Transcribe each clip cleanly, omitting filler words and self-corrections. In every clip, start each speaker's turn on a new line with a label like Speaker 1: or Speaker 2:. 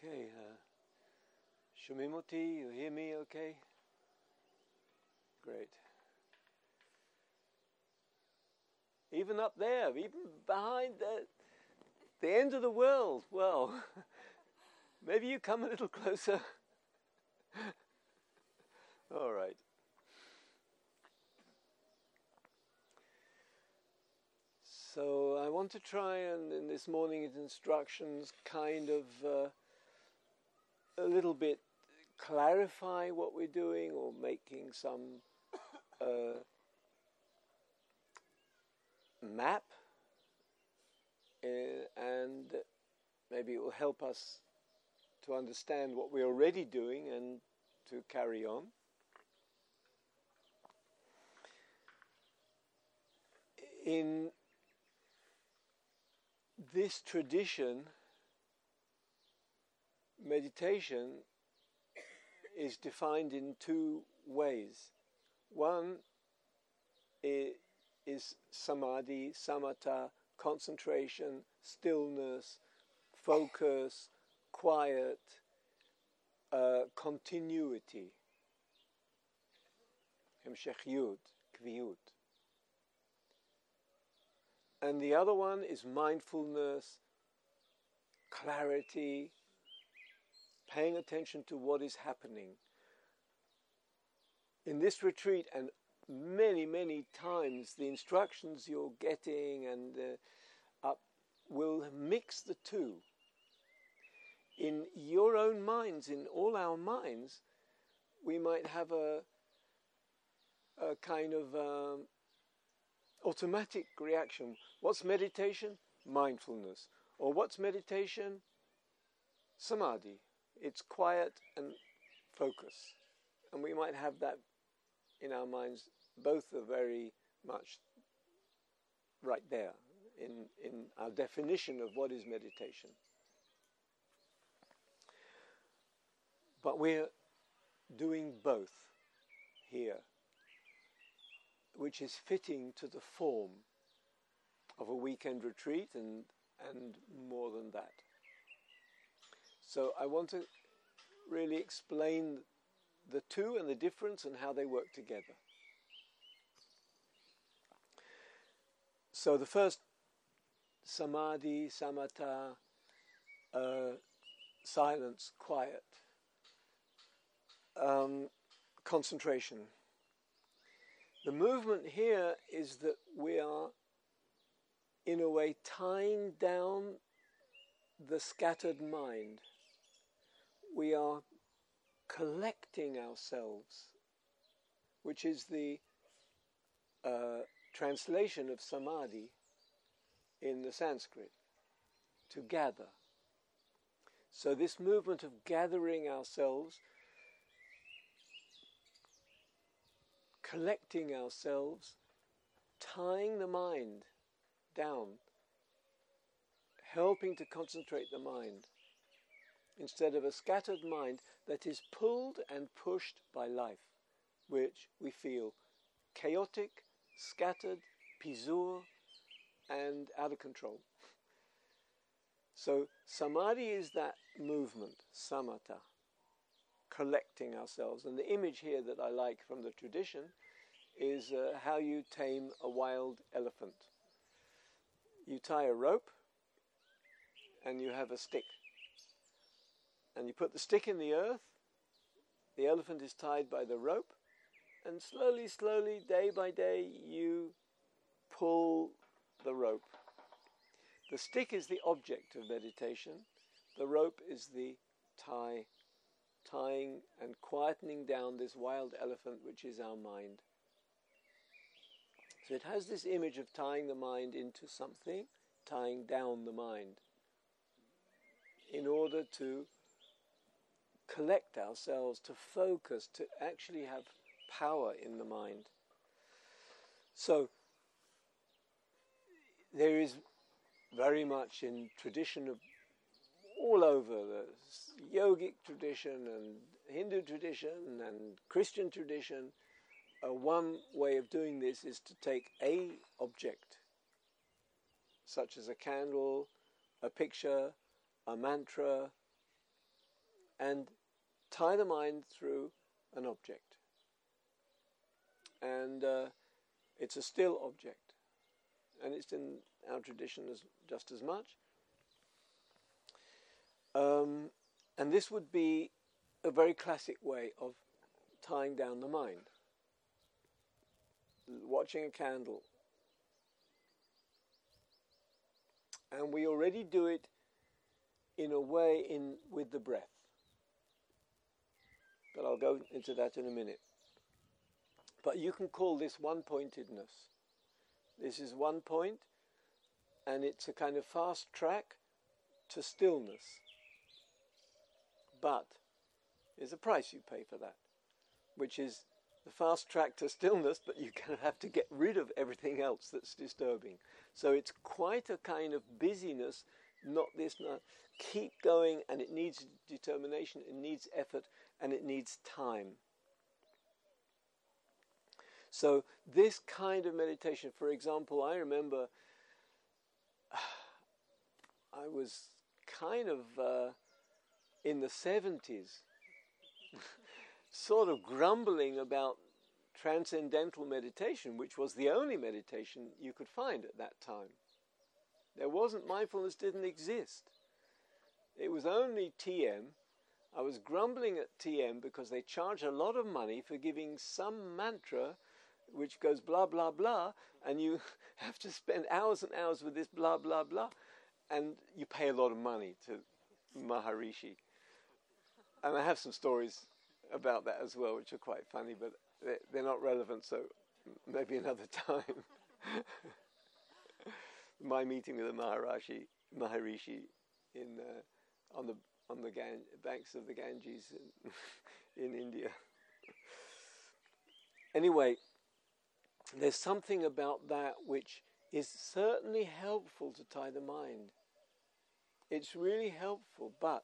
Speaker 1: Okay, Shumimoti, you hear me okay? Great. Even up there, even behind the end of the world, well, maybe you come a little closer. All right. So I want to try and, in this morning's instructions, kind of a little bit clarify what we're doing, or making some map, and maybe it will help us to understand what we're already doing and to carry on. In this tradition, meditation is defined in two ways. One is samadhi, samatha, concentration, stillness, focus, quiet, continuity, hemshechiyut, kviyut. And the other one is mindfulness, clarity, paying attention to what is happening. In this retreat, and many, many times, the instructions you're getting and will mix the two. In your own minds, in all our minds, we might have a kind of automatic reaction. What's meditation? Mindfulness. Or what's meditation? Samadhi. It's quiet and focus. And we might have that in our minds. Both are very much right there in our definition of what is meditation. But we're doing both here, which is fitting to the form of a weekend retreat and more than that. So I want to really explain the two and the difference and how they work together. So the first, samadhi, samatha, silence, quiet, concentration. The movement here is that we are, in a way, tying down the scattered mind. We are collecting ourselves, which is the translation of samadhi in the Sanskrit, to gather. So this movement of gathering ourselves, collecting ourselves, tying the mind down, helping to concentrate the mind, instead of a scattered mind that is pulled and pushed by life, which we feel chaotic, scattered, pisur, and out of control. So samadhi is that movement, samatha, collecting ourselves. And the image here that I like from the tradition is how you tame a wild elephant. You tie a rope and you have a stick. And you put the stick in the earth, the elephant is tied by the rope, and slowly, slowly, day by day, you pull the rope. The stick is the object of meditation. The rope is the tying and quietening down this wild elephant, which is our mind. So it has this image of tying the mind into something, tying down the mind, in order to collect ourselves, to focus, to actually have power in the mind. So there is very much in tradition of all over the yogic tradition and Hindu tradition and Christian tradition, one way of doing this is to take a object, such as a candle, a picture, a mantra, and tie the mind through an object. And it's a still object. And it's in our tradition just as much. And this would be a very classic way of tying down the mind. Watching a candle. And we already do it in a way with the breath. But I'll go into that in a minute. But you can call this one-pointedness. This is one point, and it's a kind of fast track to stillness. But there's a price you pay for that, which is the fast track to stillness, but you kind of have to get rid of everything else that's disturbing. So it's quite a kind of busyness, not this, keep going, and it needs determination, it needs effort, and it needs time. So this kind of meditation, for example, I remember I was kind of in the 70s, sort of grumbling about transcendental meditation, which was the only meditation you could find at that time. There wasn't, mindfulness didn't exist. It was only TM. I was grumbling at TM because they charge a lot of money for giving some mantra which goes blah, blah, blah, and you have to spend hours and hours with this blah, blah, blah, and you pay a lot of money to Maharishi. And I have some stories about that as well, which are quite funny, but they're not relevant, so maybe another time. My meeting with the Maharishi on the banks of the Ganges in India. Anyway, there's something about that which is certainly helpful to tie the mind. It's really helpful, but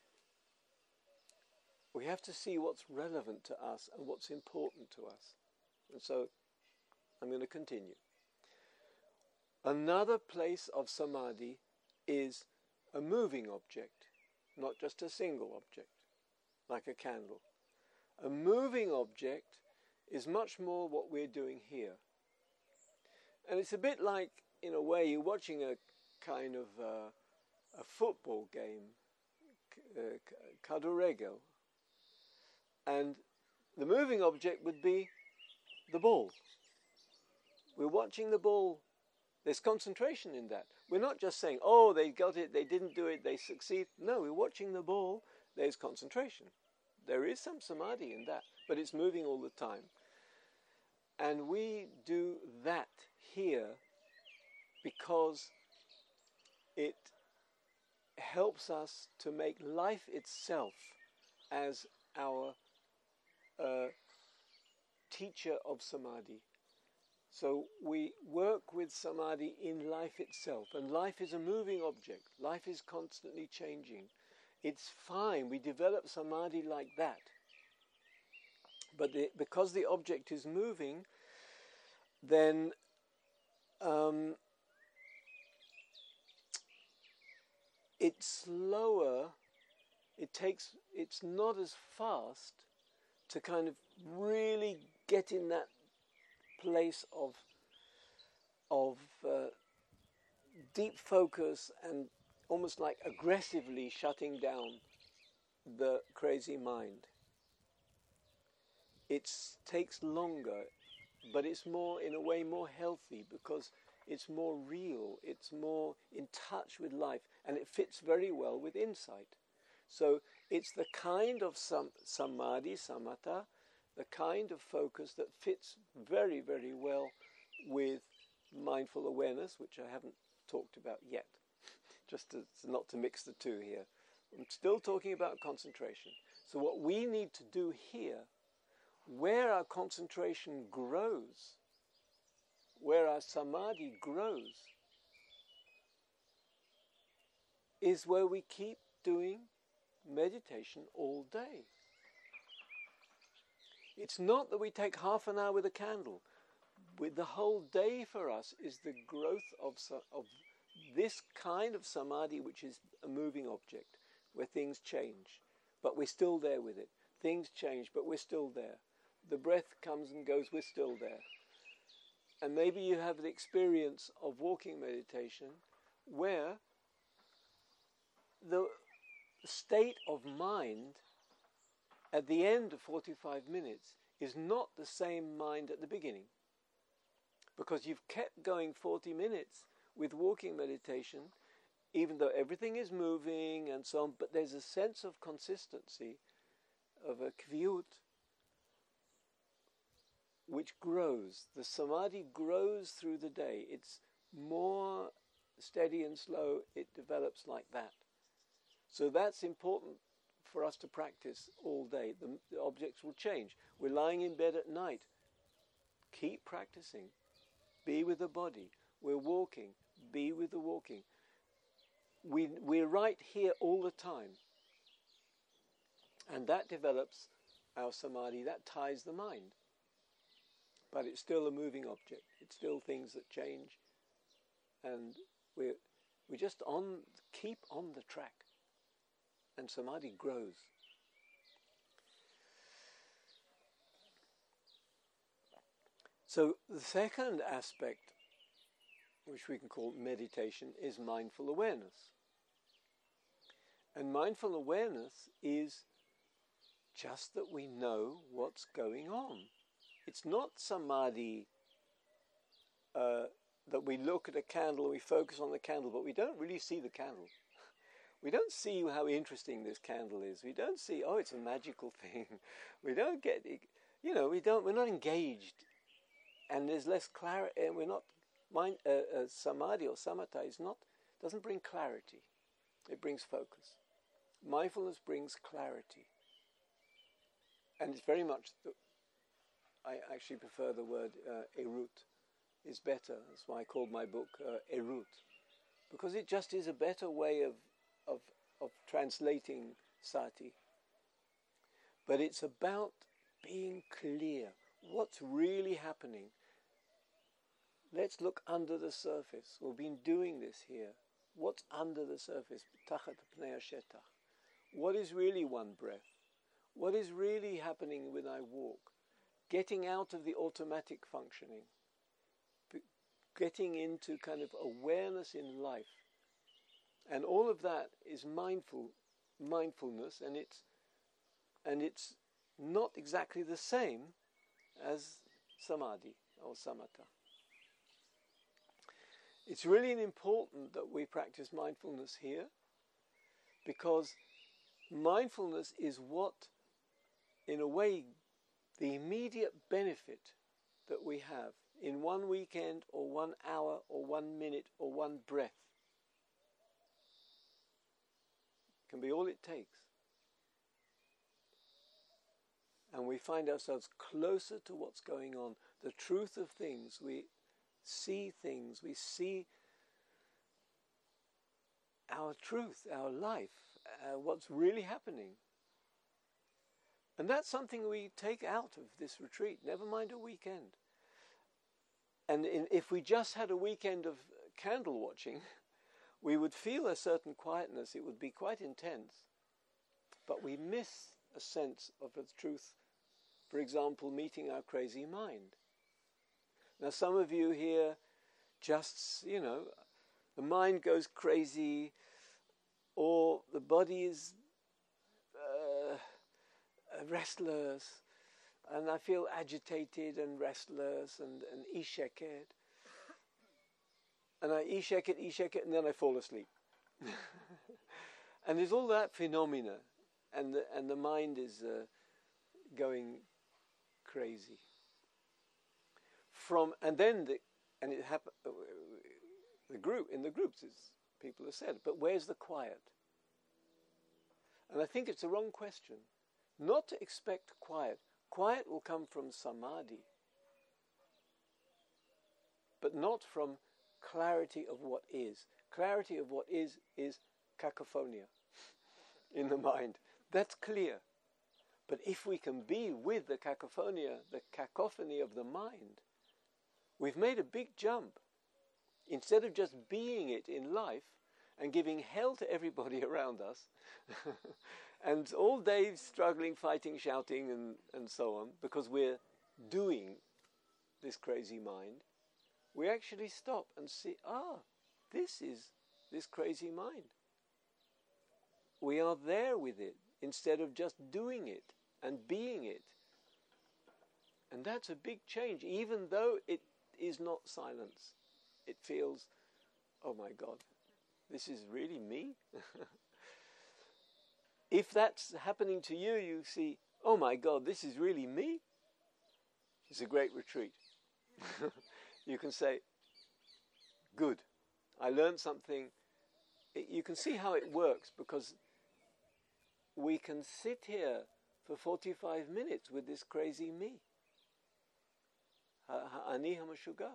Speaker 1: we have to see what's relevant to us and what's important to us. And so I'm going to continue. Another place of samadhi is a moving object, not just a single object, like a candle. A moving object is much more what we're doing here. And it's a bit like, in a way, you're watching a kind of a football game, kaduregel, and the moving object would be the ball. We're watching the ball. There's concentration in that. We're not just saying, oh, they got it, they didn't do it, they succeed. No, we're watching the ball. There's concentration. There is some samadhi in that, but it's moving all the time. And we do that here because it helps us to make life itself as our teacher of samadhi. So we work with samadhi in life itself, and life is a moving object. Life is constantly changing. It's fine, we develop samadhi like that. But because the object is moving, then it's slower, it's not as fast to kind of really get in that place of deep focus and almost like aggressively shutting down the crazy mind. It takes longer, but it's more, in a way, more healthy because it's more real, it's more in touch with life, and it fits very well with insight. So it's the kind of samadhi, samatha, the kind of focus that fits very, very well with mindful awareness, which I haven't talked about yet, just not to mix the two here. I'm still talking about concentration. So what we need to do here, where our concentration grows, where our samadhi grows, is where we keep doing meditation all day. It's not that we take half an hour with a candle. With the whole day for us is the growth of this kind of samadhi, which is a moving object, where things change, but we're still there with it. Things change, but we're still there. The breath comes and goes, we're still there. And maybe you have the experience of walking meditation where the state of mind at the end of 45 minutes is not the same mind at the beginning. Because you've kept going 40 minutes with walking meditation, even though everything is moving and so on, but there's a sense of consistency, of a kviut, which grows. The samadhi grows through the day. It's more steady and slow. It develops like that. So that's important for us to practice all day. The objects will change. We're lying in bed at night. Keep practicing. Be with the body. We're walking. Be with the walking. We're right here all the time. And that develops our samadhi. That ties the mind. But it's still a moving object. It's still things that change. And we just keep on the track. And samadhi grows. So the second aspect, which we can call meditation, is mindful awareness. And mindful awareness is just that we know what's going on. It's not samadhi that we look at a candle and we focus on the candle, but we don't really see the candle. We don't see how interesting this candle is. We don't see, oh, it's a magical thing. We don't get, we're not engaged. And there's less clarity, and we're not, samadhi or samatha doesn't bring clarity. It brings focus. Mindfulness brings clarity. And it's very much, I actually prefer the word erut. Is better. That's why I called my book Erut. Because it just is a better way of translating sati. But it's about being clear. What's really happening? Let's look under the surface. We've been doing this here. What's under the surface? Tachat pnei hashetach. What is really one breath? What is really happening when I walk? Getting out of the automatic functioning. Getting into kind of awareness in life. And all of that is mindfulness, and it's not exactly the same as samadhi or samatha. It's really important that we practice mindfulness here, because mindfulness is what, in a way, the immediate benefit that we have in one weekend or 1 hour or 1 minute or one breath can be all it takes. And we find ourselves closer to what's going on, the truth of things. We see things, we see our truth, our life, what's really happening. And that's something we take out of this retreat, never mind a weekend. And if we just had a weekend of candle watching, we would feel a certain quietness. It would be quite intense. But we miss a sense of the truth. For example, meeting our crazy mind. Now, some of you here just, the mind goes crazy, or the body is restless, and I feel agitated and restless and isheket. And I isheket, and then I fall asleep. And there's all that phenomena, and the mind is going crazy. It happened. In the groups, people have said, but where's the quiet? And I think it's the wrong question. Not to expect quiet. Quiet will come from samadhi, but not from clarity of what is. Clarity of what is cacophonia in the mind. That's clear. But if we can be with the cacophony of the mind, we've made a big jump. Instead of just being it in life, and giving hell to everybody around us, and all day struggling, fighting, shouting, and so on, because we're doing this crazy mind, we actually stop and see, this is this crazy mind. We are there with it, instead of just doing it and being it. And that's a big change, even though it is not silence. It feels, oh my God, this is really me? If that's happening to you, you see, oh my God, this is really me? It's a great retreat. You can say, good, I learned something. You can see how it works, because we can sit here for 45 minutes with this crazy me. Ani Hamashuga.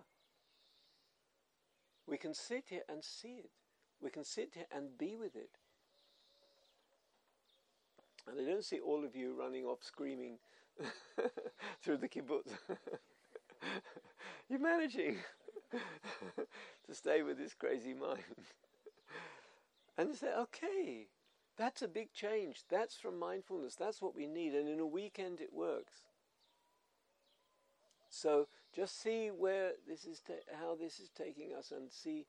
Speaker 1: We can sit here and see it. We can sit here and be with it. And I don't see all of you running off screaming through the kibbutz. You're managing to stay with this crazy mind. And you say, okay, that's a big change. That's from mindfulness. That's what we need. And in a weekend it works. So just see where this is, how this is taking us, and see.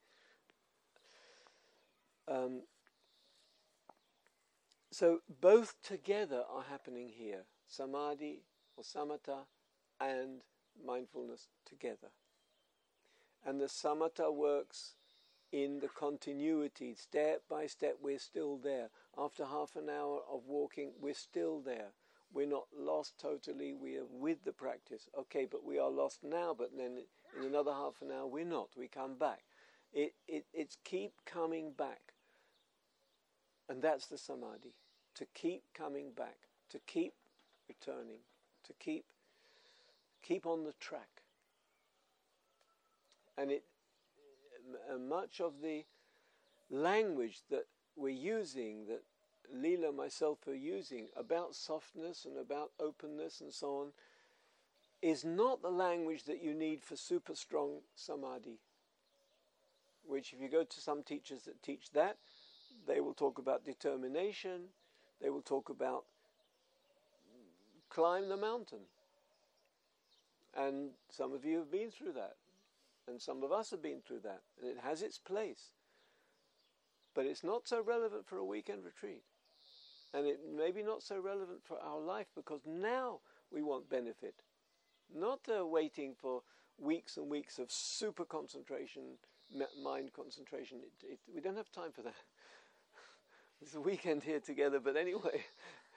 Speaker 1: So both together are happening here: samadhi or samatha and mindfulness together. And the samatha works in the continuity, step by step. We're still there. After half an hour of walking, we're still there. We're not lost totally, we are with the practice. Okay, but we are lost now, but then in another half an hour we're not, we come back. It's keep coming back. And that's the samadhi, to keep coming back, to keep returning, to keep on the track. And much of the language that we're using, that Leela, myself are using, about softness and about openness and so on, is not the language that you need for super strong samadhi. Which, if you go to some teachers that teach that, they will talk about determination, they will talk about climb the mountain. And some of you have been through that, and some of us have been through that, and it has its place. But it's not so relevant for a weekend retreat. And it may be not so relevant for our life, because now we want benefit. Not waiting for weeks and weeks of super concentration, mind concentration. We don't have time for that. It's a weekend here together, but anyway.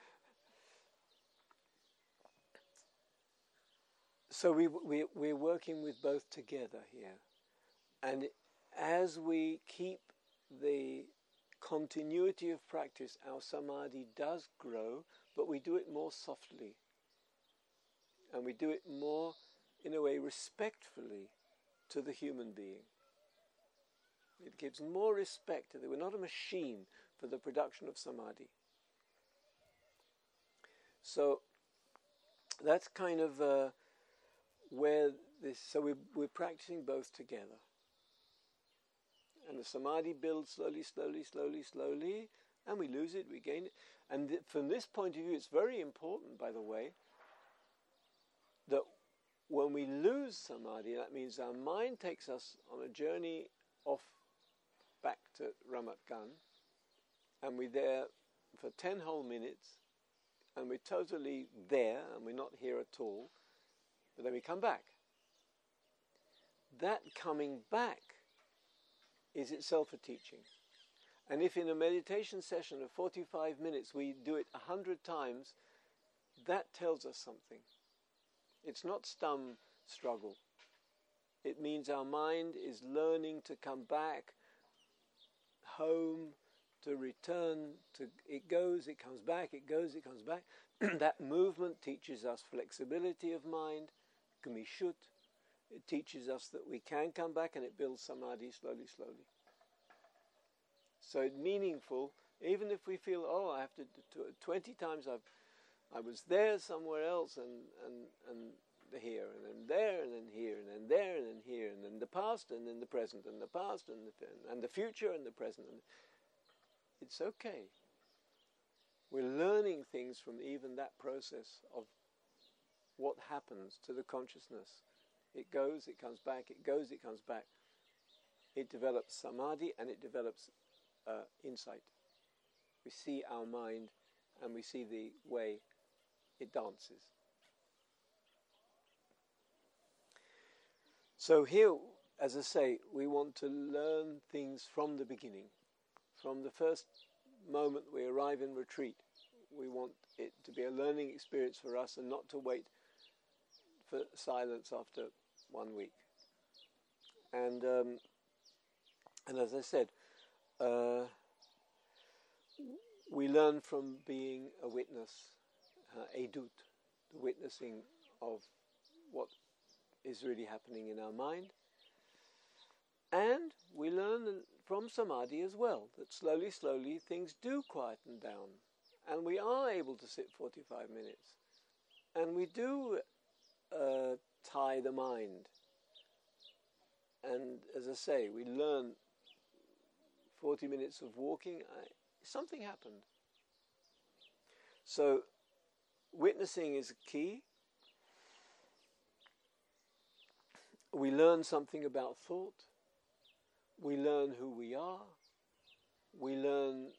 Speaker 1: So we're working with both together here. And as we keep the continuity of practice, our samadhi does grow, but we do it more softly. And we do it more, in a way, respectfully to the human being. It gives more respect to that. We're not a machine for the production of samadhi. So that's kind of where this. So we're practicing both together, and the samadhi builds slowly, slowly, slowly, slowly, and we lose it, we gain it. And from this point of view, it's very important, by the way, that when we lose samadhi, that means our mind takes us on a journey off back to Ramat Gan, and we're there for 10 whole minutes, and we're totally there, and we're not here at all, but then we come back. That coming back is itself a teaching. And if in a meditation session of 45 minutes we do it 100 times, that tells us something. It's not struggle. It means our mind is learning to come back home, to return to, it goes, it comes back, it goes, it comes back. That movement teaches us flexibility of mind, gmishut. It teaches us that we can come back, and it builds samadhi slowly, slowly. So it's meaningful, even if we feel, I have to 20 times I was there somewhere else, and here, and then there, and then here, and then there, and then here, and then the past, and then the present, and the past, and the future, and the present. It's okay. We're learning things from even that process of what happens to the consciousness. It goes, it comes back, it goes, it comes back. It develops samadhi and it develops insight. We see our mind and we see the way it dances. So here, as I say, we want to learn things from the beginning. From the first moment we arrive in retreat, we want it to be a learning experience for us and not to wait for silence after 1 week. And as I said, we learn from being a witness, edut, the witnessing of what is really happening in our mind. And we learn from samadhi as well, that slowly, slowly things do quieten down. And we are able to sit 45 minutes. And we do tie the mind. And as I say, we learn 40 minutes of walking, something happened. So witnessing is key. We learn something about thought. We learn who we are. We learn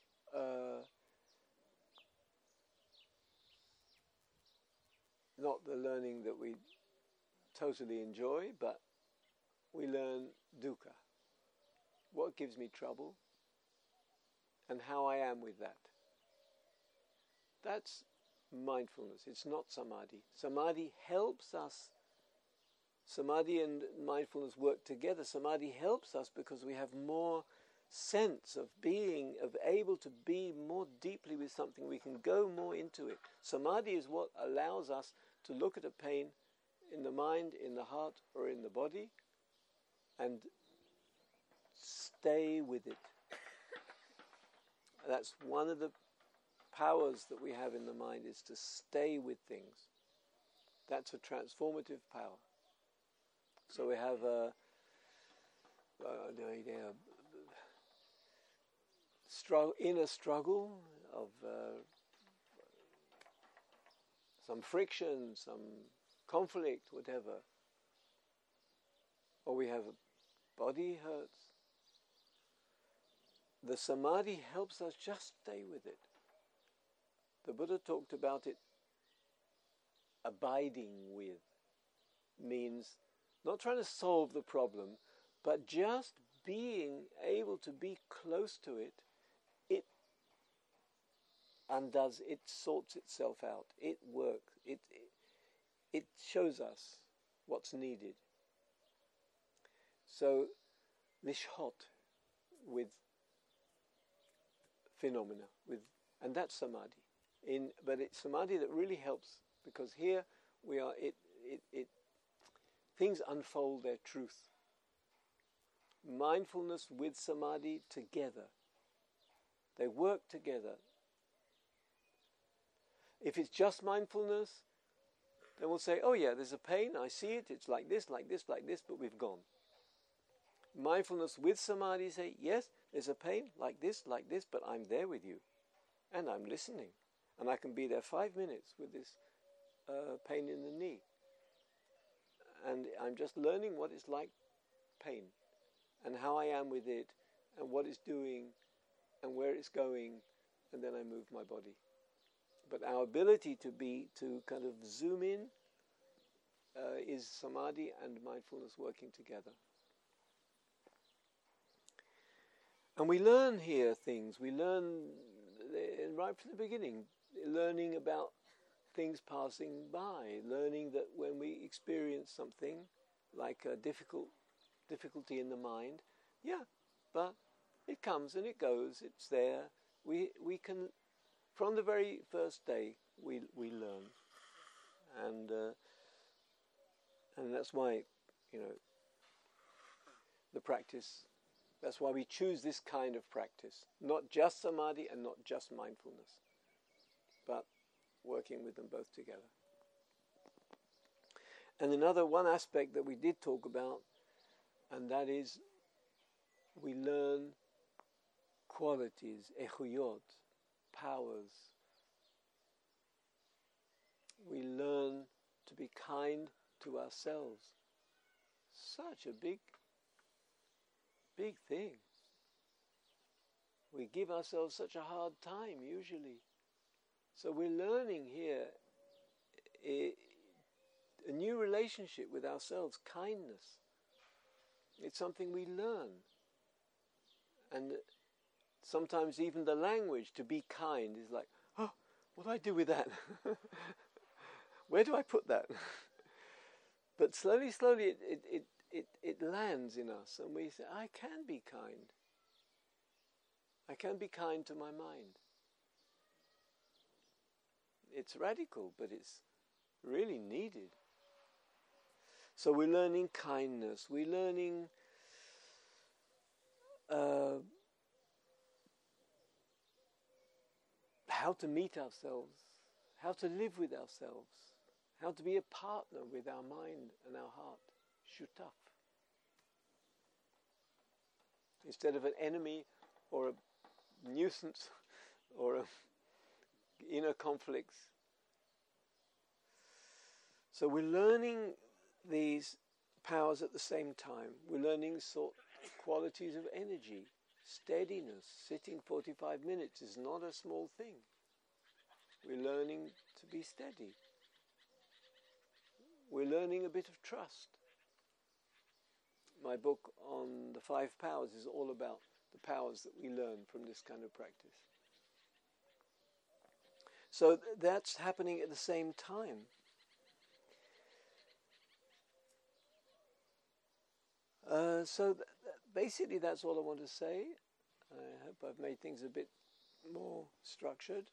Speaker 1: not the learning that we totally enjoy, but we learn dukkha. What gives me trouble and how I am with that. That's mindfulness. It's not samadhi. Samadhi helps us. Samadhi and mindfulness work together. Samadhi helps us because we have more sense of being, of able to be more deeply with something. We can go more into it. Samadhi is what allows us to look at a pain in the mind, in the heart, or in the body, and stay with it. That's one of the powers that we have in the mind, is to stay with things. That's a transformative power. So we have inner struggle of some friction, some conflict, whatever. Or we have a body hurts. The samadhi helps us just stay with it. The Buddha talked about it, abiding with, means not trying to solve the problem, but just being able to be close to it. It undoes, it sorts itself out, it works, it shows us what's needed. So, nishhot with phenomena, and that's samadhi. But it's samadhi that really helps, because here we are. Things unfold their truth. Mindfulness with samadhi together. They work together. If it's just mindfulness, then we'll say, oh yeah, there's a pain, I see it, it's like this, like this, like this, but we've gone. Mindfulness with samadhi, say, yes, there's a pain, like this, but I'm there with you. And I'm listening. And I can be there 5 minutes with this pain in the knee. And I'm just learning what it's like, pain, and how I am with it, and what it's doing, and where it's going, and then I move my body. But our ability to kind of zoom in is samadhi and mindfulness working together. And we learn here things. We learn right from the beginning, learning about things passing by, learning that when we experience something like a difficulty in the mind, but it comes and it goes, it's there. We can, from the very first day, we learn. And that's why, the practice, that's why we choose this kind of practice. Not just samadhi and not just mindfulness, but working with them both together. And one aspect that we did talk about, and that is we learn qualities, echuyot, powers. We learn to be kind to ourselves. Such a big thing. We give ourselves such a hard time usually. So we're learning here a new relationship with ourselves, kindness. It's something we learn. And sometimes even the language to be kind is like, oh, what do I do with that? Where do I put that? But slowly it lands in us, and we say, I can be kind. I can be kind to my mind. It's radical, but it's really needed. So we're learning kindness. We're learning how to meet ourselves, how to live with ourselves, how to be a partner with our mind and our heart. Shutaf. Instead of an enemy or a nuisance or inner conflicts. So we're learning these powers at the same time. We're learning qualities of energy, steadiness. Sitting 45 minutes is not a small thing. We're learning to be steady. We're learning a bit of trust. My book on the 5 powers is all about the powers that we learn from this kind of practice. So that's happening at the same time. So basically that's all I want to say. I hope I've made things a bit more structured.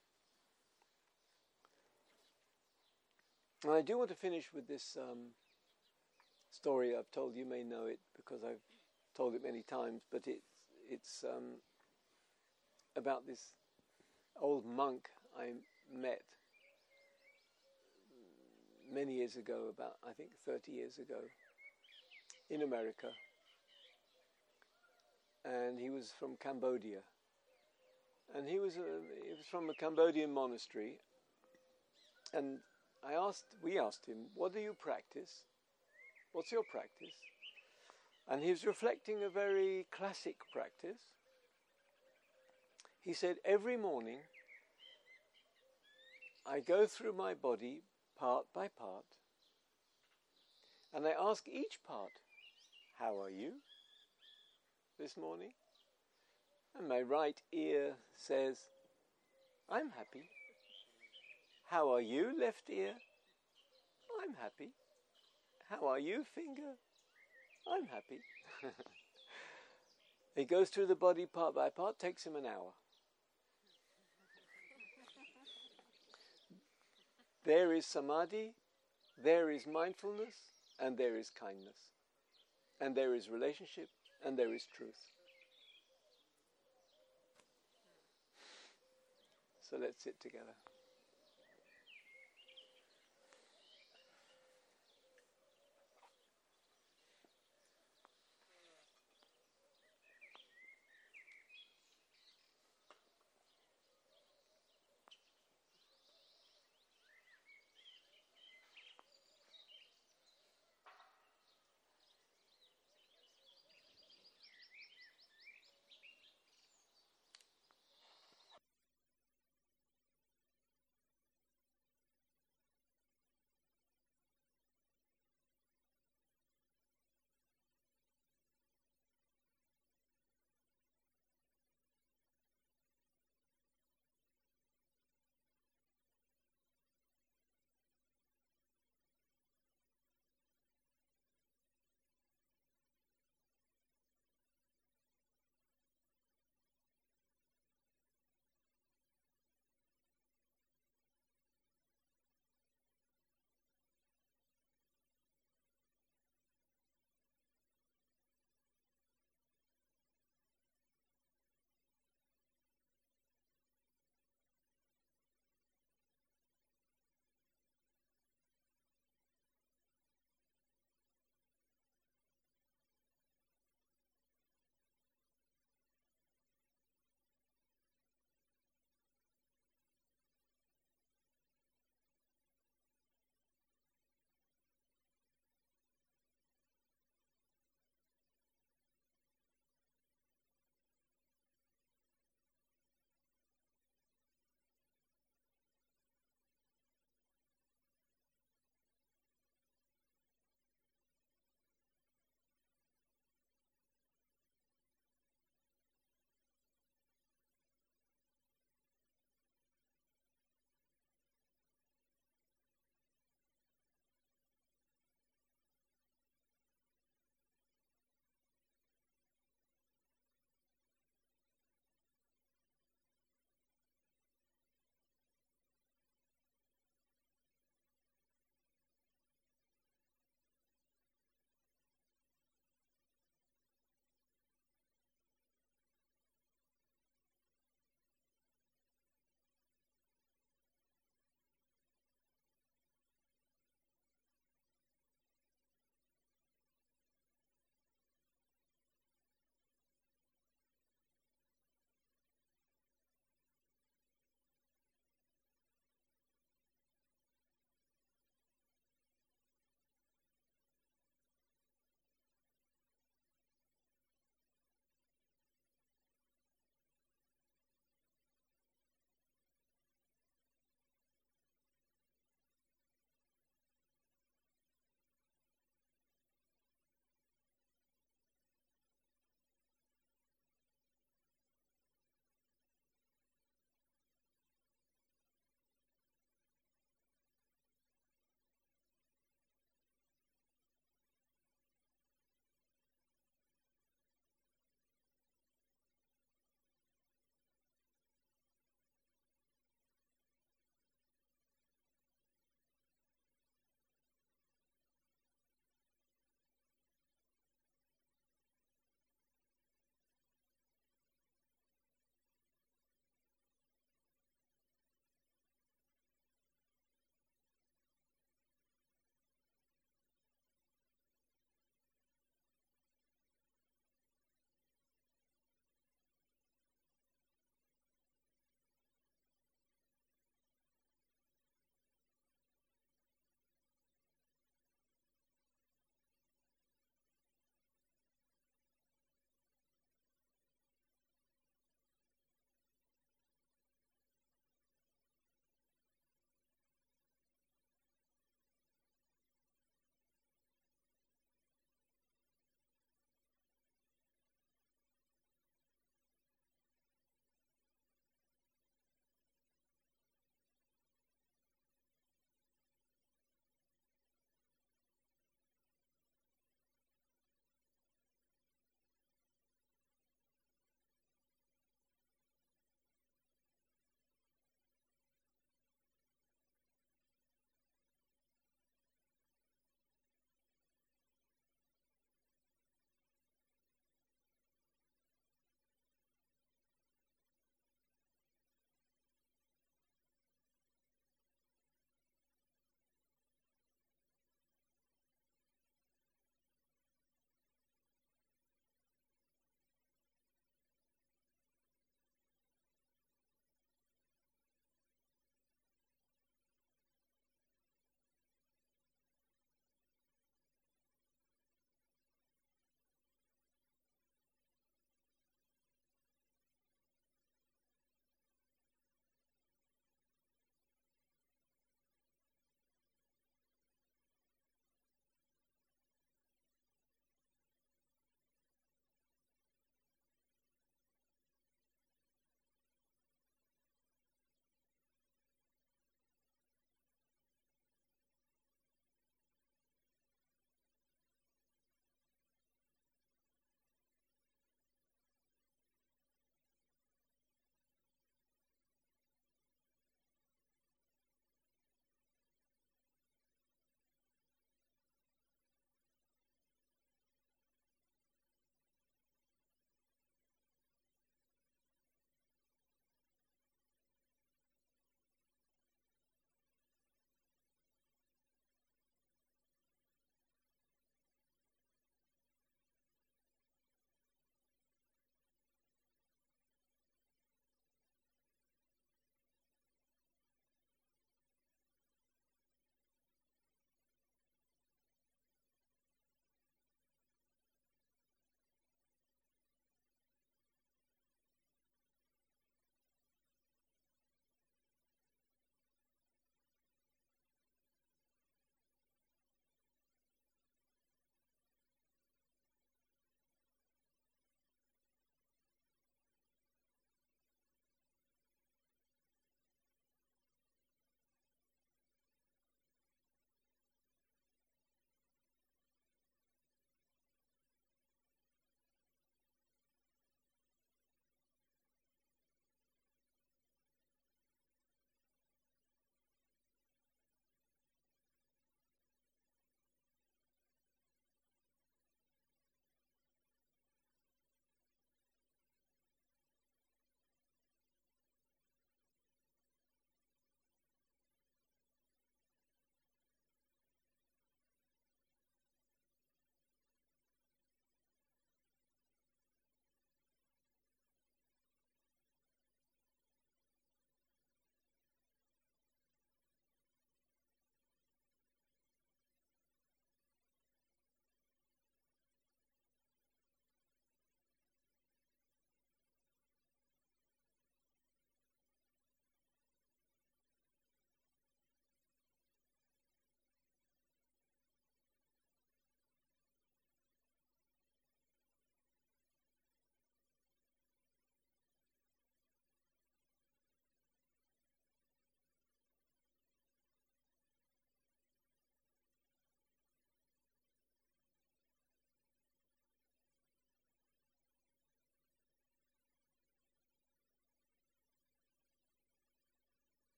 Speaker 1: And I do want to finish with this story I've told. You may know it because I've told it many times, but it's about this old monk I met many years ago, about I think 30 years ago, in America. And he was from Cambodia. And he was from a Cambodian monastery. And we asked him, what do you practice? What's your practice? And he was reflecting a very classic practice. He said, every morning I go through my body part by part, and I ask each part, how are you this morning? And my right ear says, I'm happy. How are you, left ear? I'm happy. How are you, finger? I'm happy. He goes through the body part by part, takes him an hour. There is samadhi, there is mindfulness, and there is kindness. And there is relationship, and there is truth. So let's sit together.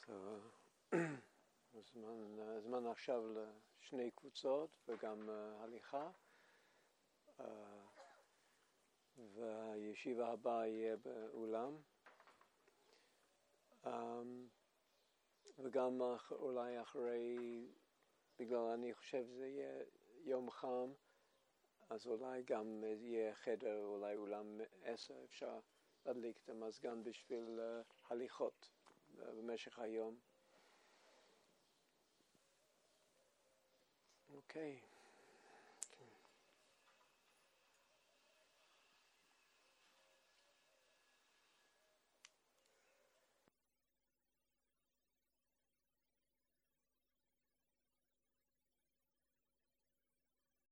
Speaker 1: טוב, הזמן עכשיו לשני קבוצות וגם הליכה. והישיבה הבאה יהיה באולם. וגם אולי אחרי, בגלל אני חושב שזה יהיה יום חם, אז אולי גם יהיה חדר, אולי אולם 10, אפשר להדליק את המזגן בשביל הליכות במשך היום. אוקיי.